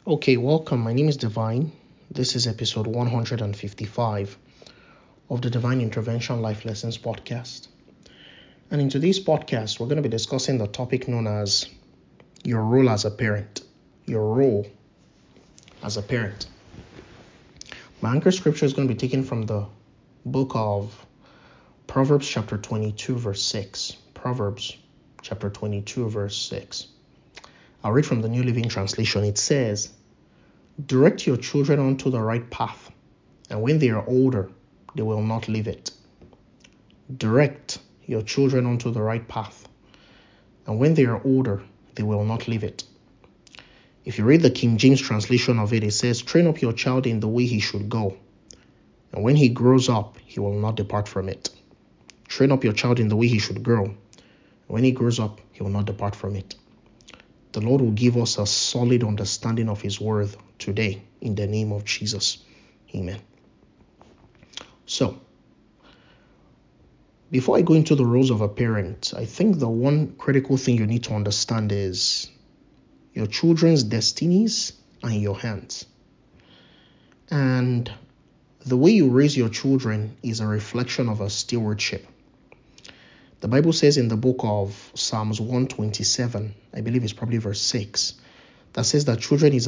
Okay, welcome. My name is Divine. This is episode 155 of the Divine Intervention Life Lessons podcast. And in today's podcast, we're going to be discussing the topic known as your role as a parent. Your role as a parent. My anchor scripture is going to be taken from the book of Proverbs chapter 22, verse 6. Proverbs chapter 22, verse 6. I'll read from the New Living Translation. It says, "Direct your children onto the right path, and when they are older, they will not leave it." Direct your children onto the right path, and when they are older, they will not leave it. If you read the King James translation of it, it says, "Train up your child in the way he should go, and when he grows up, he will not depart from it." Train up your child in the way he should grow, and when he grows up, he will not depart from it. The Lord will give us a solid understanding of his word today in the name of Jesus. Amen. So, before I go into the roles of a parent, I think the one critical thing you need to understand is your children's destinies are in your hands. And the way you raise your children is a reflection of a stewardship. The Bible says in the book of Psalms 127, I believe it's probably verse 6, that says that children are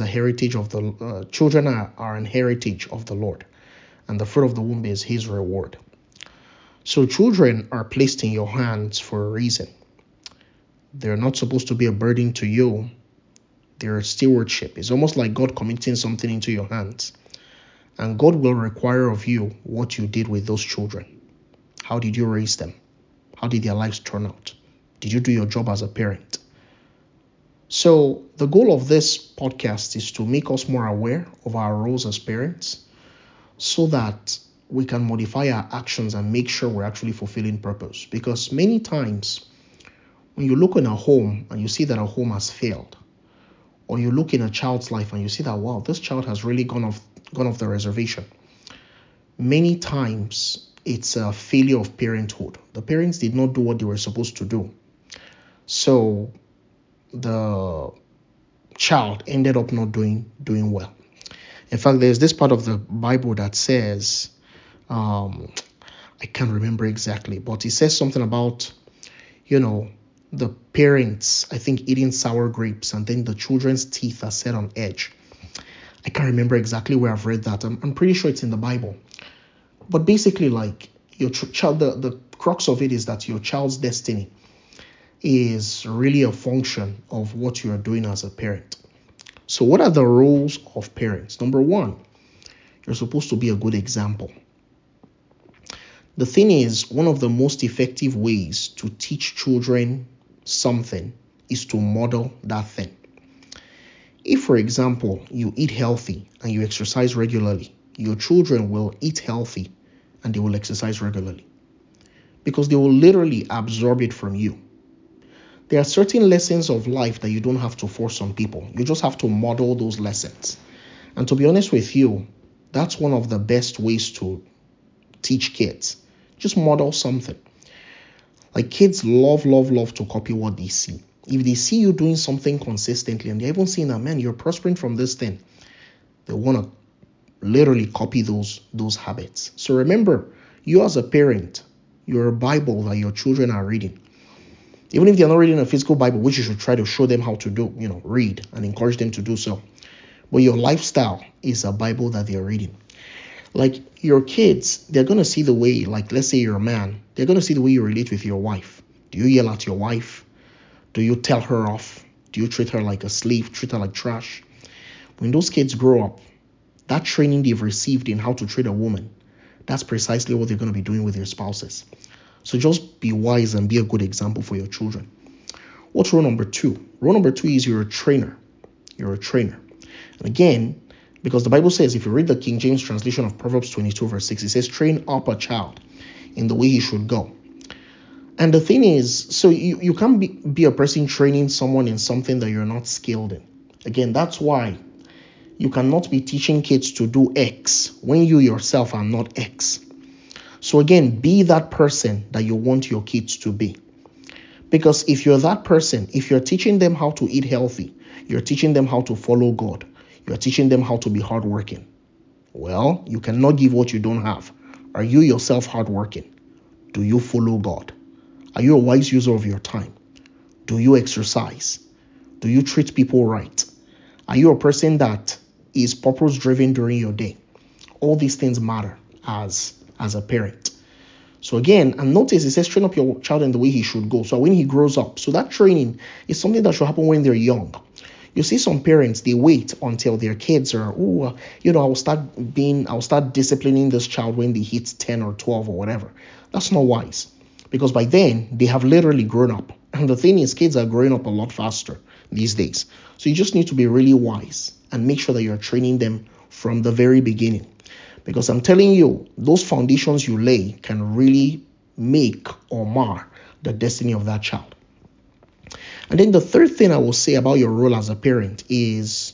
an heritage of the Lord, and the fruit of the womb is his reward. So children are placed in your hands for a reason. They're not supposed to be a burden to you. They're a stewardship. It's almost like God committing something into your hands. And God will require of you what you did with those children. How did you raise them? How did their lives turn out? Did you do your job as a parent? So the goal of this podcast is to make us more aware of our roles as parents so that we can modify our actions and make sure we're actually fulfilling purpose. Because many times when you look in a home and you see that a home has failed, or you look in a child's life and you see that, wow, this child has really gone off the reservation. Many times it's a failure of parenthood. The parents did not do what they were supposed to do. So the child ended up not doing well. In fact, there's this part of the Bible that says, I can't remember exactly, but it says something about, the parents, I think, eating sour grapes, and then the children's teeth are set on edge. I can't remember exactly where I've read that. I'm pretty sure it's in the Bible. But basically, like, your child, the crux of it is that your child's destiny is really a function of what you are doing as a parent. So what are the roles of parents? Number one, you're supposed to be a good example. The thing is, one of the most effective ways to teach children something is to model that thing. If, for example, you eat healthy and you exercise regularly, your children will eat healthy and they will exercise regularly because they will literally absorb it from you. There are certain lessons of life that you don't have to force on people. You just have to model those lessons. And to be honest with you, that's one of the best ways to teach kids. Just model something. Like, kids love to copy what they see. If they see you doing something consistently and they're even seeing that, man, you're prospering from this thing, they want to literally copy those habits. So remember, you as a parent, you're a Bible that your children are reading. Even if they're not reading a physical Bible, which you should try to show them how to do, read and encourage them to do so. But your lifestyle is a Bible that they're reading. Like, your kids, they're going to see the way, like, let's say you're a man, they're going to see the way you relate with your wife. Do you yell at your wife? Do you tell her off? Do you treat her like a slave, treat her like trash? When those kids grow up, that training they've received in how to treat a woman, that's precisely what they're going to be doing with their spouses. So just be wise and be a good example for your children. What's role number two? Role number two is you're a trainer. You're a trainer. And again, because the Bible says, if you read the King James translation of Proverbs 22 verse 6, it says, train up a child in the way he should go. And the thing is, so you can't be a person training someone in something that you're not skilled in. Again, that's why you cannot be teaching kids to do X when you yourself are not X. So again, be that person that you want your kids to be. Because if you're that person, if you're teaching them how to eat healthy, you're teaching them how to follow God, You're teaching them how to be hardworking. Well, you cannot give what you don't have. Are you yourself hardworking? Do you follow God? Are you a wise user of your time? Do you exercise? Do you treat people right? Are you a person that is purpose driven during your day? All these things matter as a parent. So again, and notice it says train up your child in the way he should go. So when he grows up, so that training is something that should happen when they're young. You see some parents, they wait until their kids are, I'll start disciplining this child when they hit 10 or 12 or whatever. That's not wise, because by then they have literally grown up. And the thing is, kids are growing up a lot faster these days. So you just need to be really wise and make sure that you're training them from the very beginning. Because I'm telling you, those foundations you lay can really make or mar the destiny of that child. And then the third thing I will say about your role as a parent is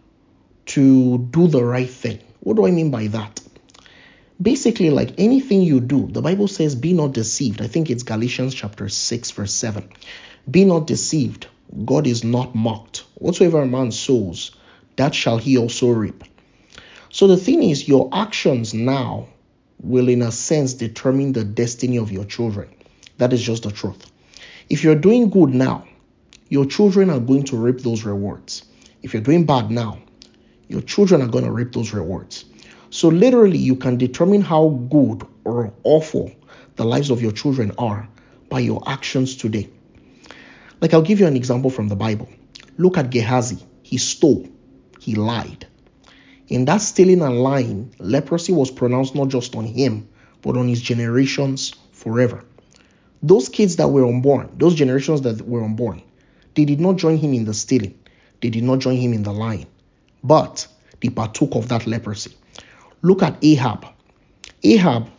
to do the right thing. What do I mean by that? Basically, like anything you do, the Bible says, be not deceived. I think it's Galatians chapter 6, verse 7. Be not deceived. God is not mocked. Whatsoever a man sows, that shall he also reap. So the thing is, your actions now will, in a sense, determine the destiny of your children. That is just the truth. If you're doing good now, your children are going to reap those rewards. If you're doing bad now, your children are going to reap those rewards. So literally, you can determine how good or awful the lives of your children are by your actions today. Like, I'll give you an example from the Bible. Look at Gehazi. He stole. He lied. In that stealing and lying, leprosy was pronounced not just on him, but on his generations forever. Those kids that were unborn, those generations that were unborn, they did not join him in the stealing. They did not join him in the lying. But they partook of that leprosy. Look at Ahab. Ahab,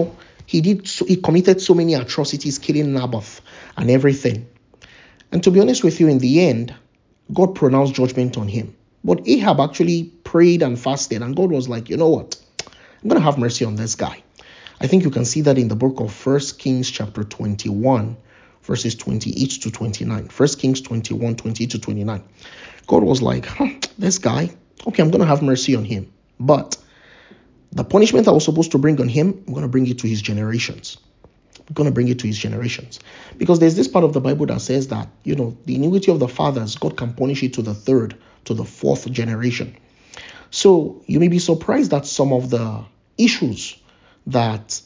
he committed so many atrocities, killing Naboth and everything. And to be honest with you, in the end, God pronounced judgment on him. But Ahab actually prayed and fasted, and God was like, you know what? I'm going to have mercy on this guy. I think you can see that in the book of 1 Kings chapter 21, verses 28 to 29. 1 Kings 21, 28 to 29. God was like, this guy, okay, I'm going to have mercy on him. But the punishment I was supposed to bring on him, I'm going to bring it to his generations. I'm going to bring it to his generations. Because there's this part of the Bible that says that, the iniquity of the fathers, God can punish it to the third, to the fourth generation. So you may be surprised that some of the issues that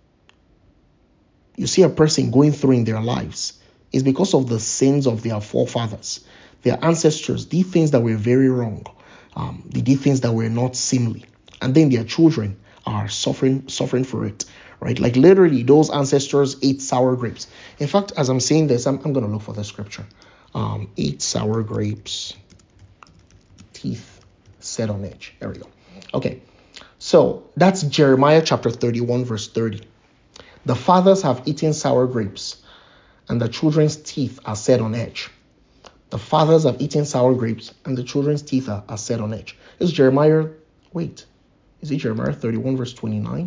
you see a person going through in their lives is because of the sins of their forefathers, their ancestors did things that were very wrong. They did things that were not seemly. And then their children are suffering for it, right? Like literally those ancestors ate sour grapes. In fact, as I'm saying this, I'm going to look for the scripture. Ate sour grapes, teeth set on edge. There we go. Okay. So that's Jeremiah chapter 31, verse 30. The fathers have eaten sour grapes, and the children's teeth are set on edge. The fathers have eaten sour grapes, and the children's teeth are set on edge. It's Jeremiah. Wait, is it Jeremiah 31, verse 29?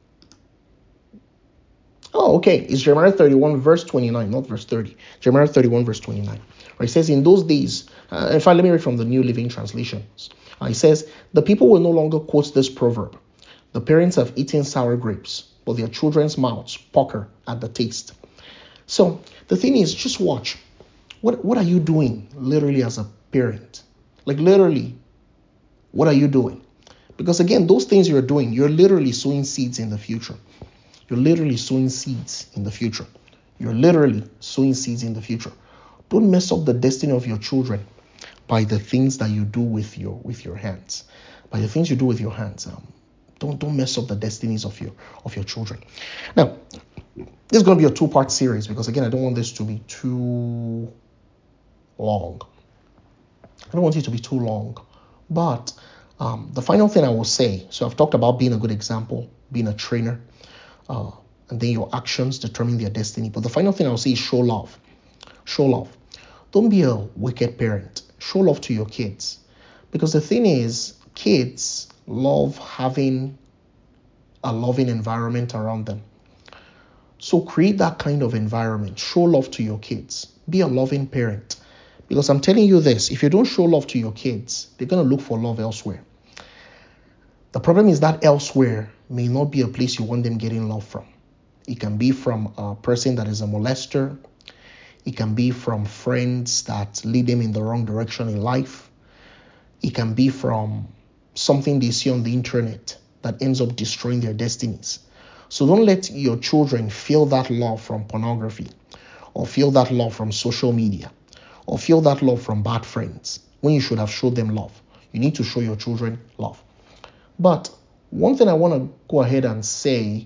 Oh, okay. It's Jeremiah 31, verse 29, not verse 30. Jeremiah 31, verse 29. It says, in those days, in fact, let me read from the New Living Translation. It says, the people will no longer quote this proverb. The parents have eaten sour grapes, but their children's mouths pucker at the taste. So the thing is, just watch. What are you doing literally as a parent? Like literally, what are you doing? Because again, those things you're doing, you're literally sowing seeds in the future. You're literally sowing seeds in the future. You're literally sowing seeds in the future. Don't mess up the destiny of your children by the things that you do with your hands. By the things you do with your hands. Don't mess up the destinies of your children. Now, this is going to be a two-part series because again, I don't want this to be too long. I don't want it to be too long. But the final thing I will say, so I've talked about being a good example, being a trainer, and then your actions determine their destiny. But the final thing I'll say is show love. Show love. Don't be a wicked parent. Show love to your kids. Because the thing is, kids love having a loving environment around them. So create that kind of environment. Show love to your kids. Be a loving parent. Because I'm telling you this, if you don't show love to your kids, they're going to look for love elsewhere. The problem is that elsewhere may not be a place you want them getting love from. It can be from a person that is a molester. It can be from friends that lead them in the wrong direction in life. It can be from something they see on the internet that ends up destroying their destinies. So don't let your children feel that love from pornography, or feel that love from social media, or feel that love from bad friends when you should have showed them love. You need to show your children love. But one thing I want to go ahead and say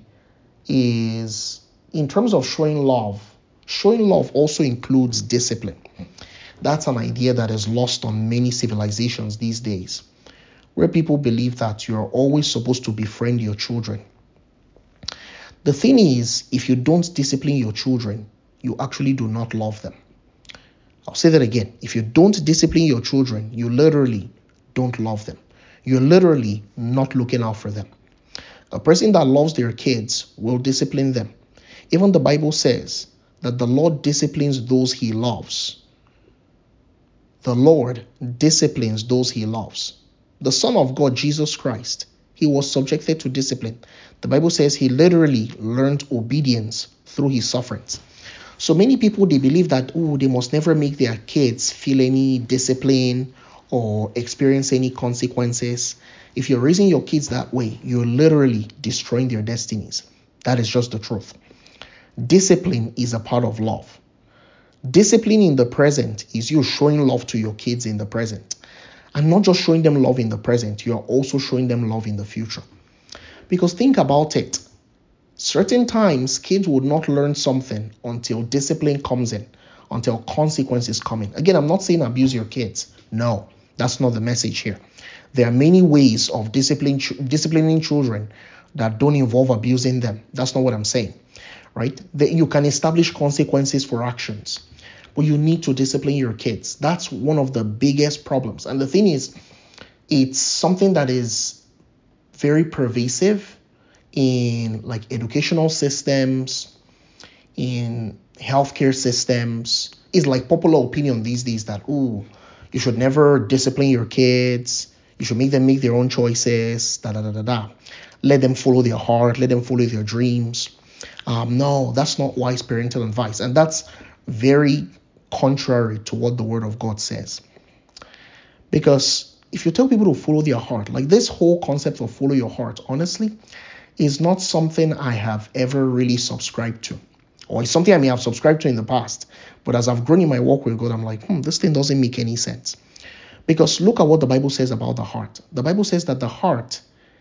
is, in terms of showing love also includes discipline. That's an idea that is lost on many civilizations these days, where people believe that you're always supposed to befriend your children. The thing is, if you don't discipline your children, you actually do not love them. I'll say that again. If you don't discipline your children, you literally don't love them. You're literally not looking out for them. A person that loves their kids will discipline them. Even the Bible says that the Lord disciplines those he loves. The Lord disciplines those he loves. The Son of God, Jesus Christ, he was subjected to discipline. The Bible says he literally learned obedience through his sufferings. So many people, they believe that, they must never make their kids feel any discipline or experience any consequences. If you're raising your kids that way, you're literally destroying their destinies. That is just the truth. Discipline is a part of love. Discipline in the present is you showing love to your kids in the present. And not just showing them love in the present, you are also showing them love in the future. Because think about it. Certain times, kids would not learn something until discipline comes in, until consequences come in. Again, I'm not saying abuse your kids. No, that's not the message here. There are many ways of disciplining children that don't involve abusing them. That's not what I'm saying, right? You can establish consequences for actions, but you need to discipline your kids. That's one of the biggest problems. And the thing is, it's something that is very pervasive in like educational systems, in healthcare systems. It's like popular opinion these days that, you should never discipline your kids. You should make them make their own choices. Let them follow their heart. Let them follow their dreams. No, that's not wise parental advice. And that's very contrary to what the Word of God says. Because if you tell people to follow their heart, like this whole concept of follow your heart, honestly, is not something I have ever really subscribed to. Or it's something I may have subscribed to in the past. But as I've grown in my walk with God, I'm like, this thing doesn't make any sense. Because look at what the Bible says about the heart. The Bible says that the heart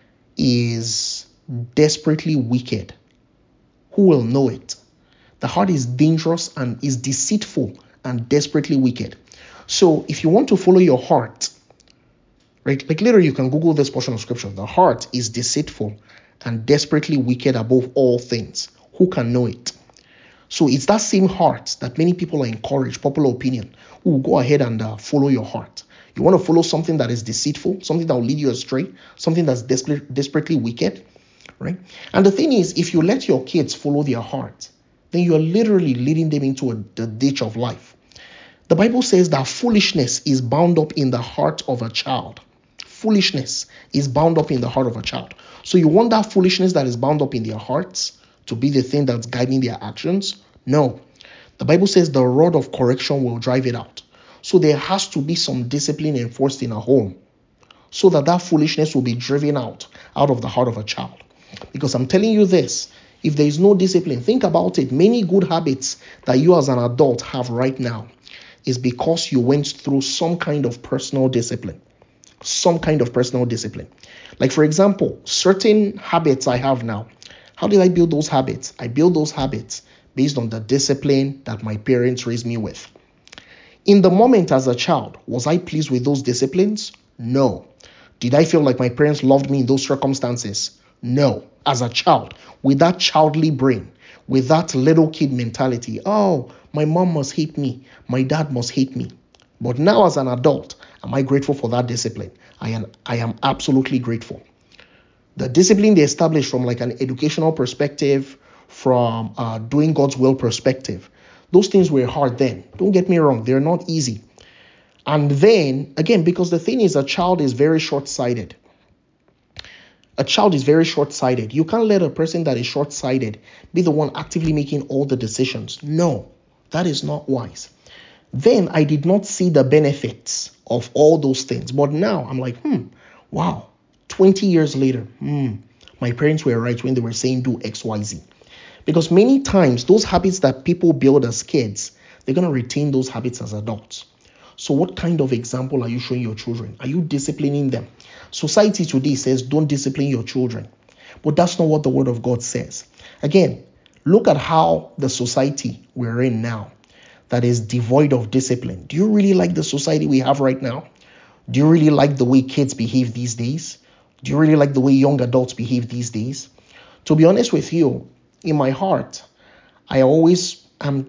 is desperately wicked. Who will know it? The heart is dangerous and is deceitful and desperately wicked. So if you want to follow your heart, right, like literally you can Google this portion of scripture. The heart is deceitful and desperately wicked above all things. Who can know it? So it's that same heart that many people are encouraged, popular opinion, who will go ahead and follow your heart. You want to follow something that is deceitful, something that will lead you astray, something that's desperately wicked, right? And the thing is, if you let your kids follow their heart, then you are literally leading them into the ditch of life. The Bible says that foolishness is bound up in the heart of a child. Foolishness is bound up in the heart of a child. So you want that foolishness that is bound up in their hearts to be the thing that's guiding their actions? No. The Bible says the rod of correction will drive it out. So there has to be some discipline enforced in a home so that foolishness will be driven out of the heart of a child. Because I'm telling you this, if there is no discipline, think about it. Many good habits that you as an adult have right now is because you went through some kind of personal discipline. Some kind of personal discipline. Like, for example, certain habits I have now. How did I build those habits? I built those habits based on the discipline that my parents raised me with. In the moment as a child, was I pleased with those disciplines? No. Did I feel like my parents loved me in those circumstances? No. As a child, with that childly brain, with that little kid mentality, my mom must hate me, my dad must hate me. But now as an adult, am I grateful for that discipline? I am absolutely grateful. The discipline they established from like an educational perspective, from doing God's will perspective, those things were hard then. Don't get me wrong, they're not easy. And then, again, because the thing is, a child is very short-sighted. A child is very short-sighted. You can't let a person that is short-sighted be the one actively making all the decisions. No, that is not wise. Then I did not see the benefits of all those things. But now I'm like, wow, 20 years later, my parents were right when they were saying do X, Y, Z. Because many times those habits that people build as kids, they're going to retain those habits as adults. So what kind of example are you showing your children? Are you disciplining them? Society today says don't discipline your children. But that's not what the word of God says. Again, look at how the society we're in now that is devoid of discipline. Do you really like the society we have right now? Do you really like the way kids behave these days? Do you really like the way young adults behave these days? To be honest with you, in my heart, I always am.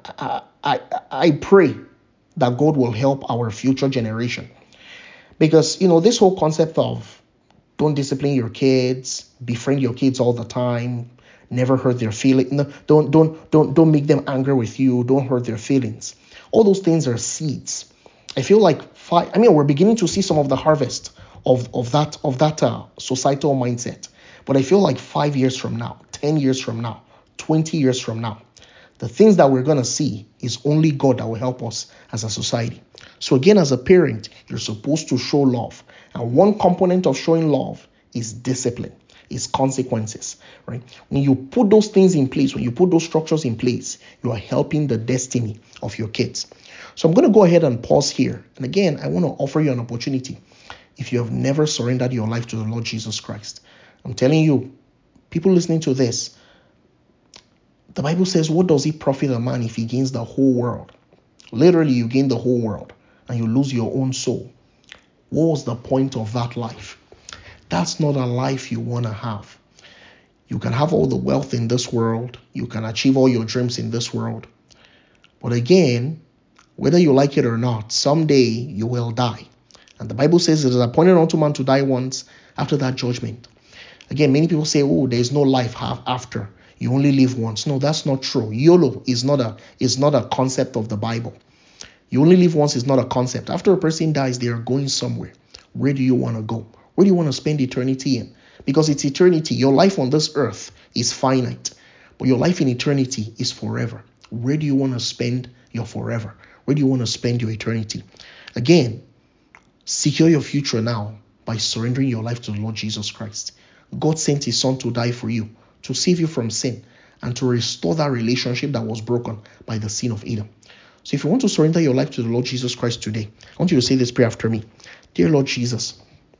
I pray that God will help our future generation, because this whole concept of don't discipline your kids, befriend your kids all the time, never hurt their feelings. No, don't make them angry with you. Don't hurt their feelings. All those things are seeds. I feel like we're beginning to see some of the harvest of that societal mindset. But I feel like 5 years from now, 10 years from now, 20 years from now, the things that we're going to see is only God that will help us as a society. So again, as a parent, you're supposed to show love. And one component of showing love is discipline, is consequences, right? When you put those things in place, when you put those structures in place, you are helping the destiny of your kids. So I'm going to go ahead and pause here. And again, I want to offer you an opportunity. If you have never surrendered your life to the Lord Jesus Christ, I'm telling you, people listening to this, the Bible says, what does it profit a man if he gains the whole world? Literally, you gain the whole world and you lose your own soul. What was the point of that life? That's not a life you want to have. You can have all the wealth in this world. You can achieve all your dreams in this world. But again, whether you like it or not, someday you will die. And the Bible says it is appointed unto man to die once, after that judgment. Again, many people say, oh, there is no life after. You only live once. No, that's not true. YOLO is not a concept of the Bible. You only live once is not a concept. After a person dies, they are going somewhere. Where do you want to go? Where do you want to spend eternity in? Because it's eternity. Your life on this earth is finite, but your life in eternity is forever. Where do you want to spend your forever? Where do you want to spend your eternity? Again, secure your future now by surrendering your life to the Lord Jesus Christ. God sent his son to die for you, to save you from sin, and to restore that relationship that was broken by the sin of Adam. So if you want to surrender your life to the Lord Jesus Christ today, I want you to say this prayer after me. Dear Lord Jesus,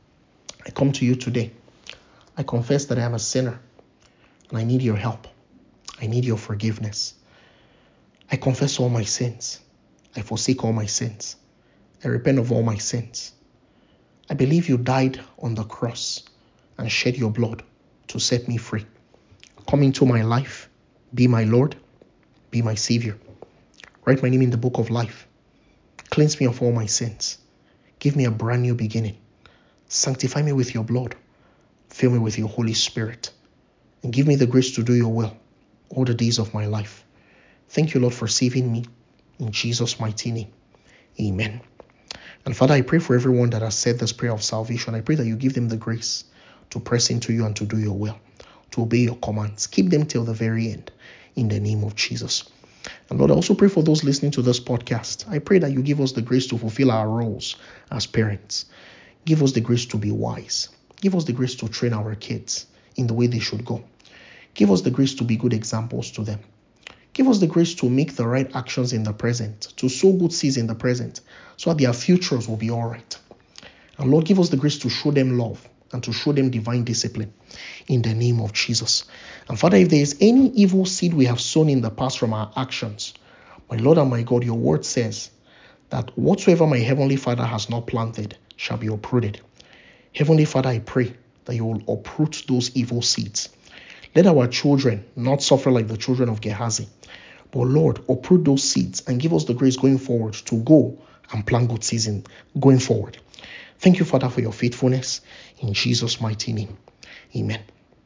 I come to you today. I confess that I am a sinner and I need your help. I need your forgiveness. I confess all my sins. I forsake all my sins. I repent of all my sins. I believe you died on the cross and shed your blood to set me free. Come into my life. Be my Lord. Be my Savior. Write my name in the book of life. Cleanse me of all my sins. Give me a brand new beginning. Sanctify me with your blood. Fill me with your Holy Spirit. And give me the grace to do your will all the days of my life. Thank you, Lord, for saving me. In Jesus' mighty name. Amen. And Father, I pray for everyone that has said this prayer of salvation. I pray that you give them the grace to press into you and to do your will, to obey your commands. Keep them till the very end. In the name of Jesus. And Lord, I also pray for those listening to this podcast. I pray that you give us the grace to fulfill our roles as parents. Give us the grace to be wise. Give us the grace to train our kids in the way they should go. Give us the grace to be good examples to them. Give us the grace to make the right actions in the present, to sow good seeds in the present, so that their futures will be all right. And Lord, give us the grace to show them love and to show them divine discipline in the name of Jesus. And Father, if there is any evil seed we have sown in the past from our actions, my Lord and my God, your word says that whatsoever my heavenly Father has not planted shall be uprooted. Heavenly Father, I pray that you will uproot those evil seeds. Let our children not suffer like the children of Gehazi, but Lord, uproot those seeds and give us the grace going forward to go and plant good seeds going forward. Thank you, Father, for your faithfulness. In Jesus' mighty name, amen.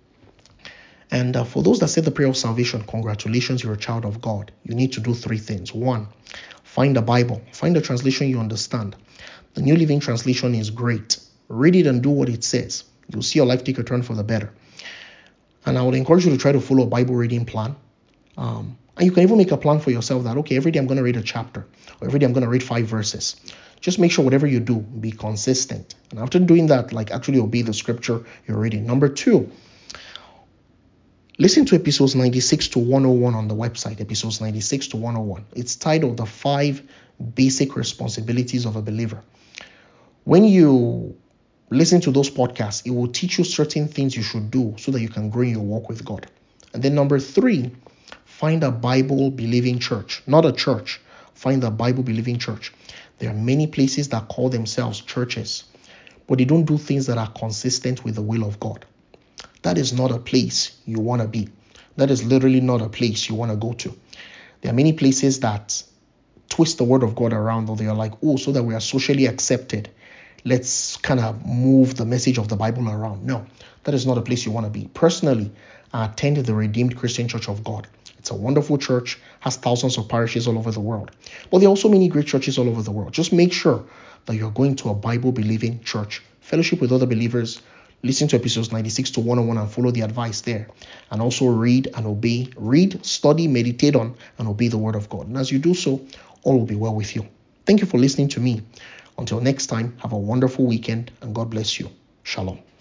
And for those that said the prayer of salvation, congratulations, you're a child of God. You need to do 3 things. 1, Find a Bible. Find a translation you understand. The New Living Translation is great. Read it and do what it says. You'll see your life take a turn for the better. And I would encourage you to try to follow a Bible reading plan. And you can even make a plan for yourself that, okay, every day I'm going to read a chapter, or every day I'm going to read 5 verses. Just make sure whatever you do, be consistent. And after doing that, actually obey the scripture you're reading. Number 2, listen to episodes 96 to 101 on the website, episodes 96 to 101. It's titled The 5 Basic Responsibilities of a Believer. When you listen to those podcasts, it will teach you certain things you should do so that you can grow in your walk with God. And then number 3, find a Bible-believing church, not a church. Find a Bible-believing church. There are many places that call themselves churches, but they don't do things that are consistent with the will of God. That is not a place you want to be. That is literally not a place you want to go to. There are many places that twist the word of God around, or they are like, oh, so that we are socially accepted, let's kind of move the message of the Bible around. No, that is not a place you want to be. Personally, I attend the Redeemed Christian Church of God. It's a wonderful church, has thousands of parishes all over the world. But there are also many great churches all over the world. Just make sure that you're going to a Bible-believing church, fellowship with other believers, listen to episodes 96 to 101 and follow the advice there. And also read and obey. Read, study, meditate on, and obey the word of God. And as you do so, all will be well with you. Thank you for listening to me. Until next time, have a wonderful weekend and God bless you. Shalom.